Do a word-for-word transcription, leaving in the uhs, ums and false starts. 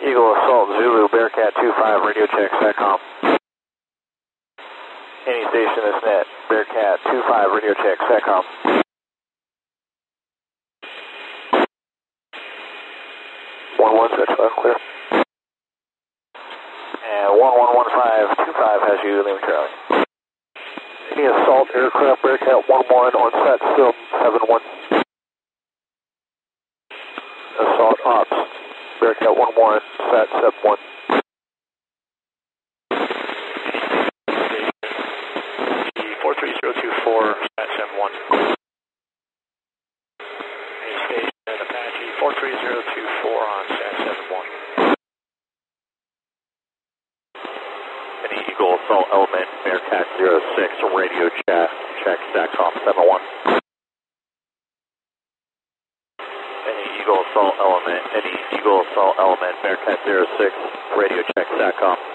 Eagle Assault Zulu, Bearcat two five, radio check, SATCOM. Any station is net, Bearcat two five, radio check, SATCOM. one one six five, clear. And one one one five two five has you, Lima Charlie. Any assault aircraft, Bearcat one one on set still seven one. Assault ops, Bearcat one one, sat seven one. four three zero two four, sat seven one. Any station Apache four three zero two four on sat seven one. Any Eagle Assault Element, Bearcat zero six, radio chat, check SATCOM seven one. Any Eagle Assault Element, any Eagle Assault Element, Bearcat zero six, radio check SATCOM.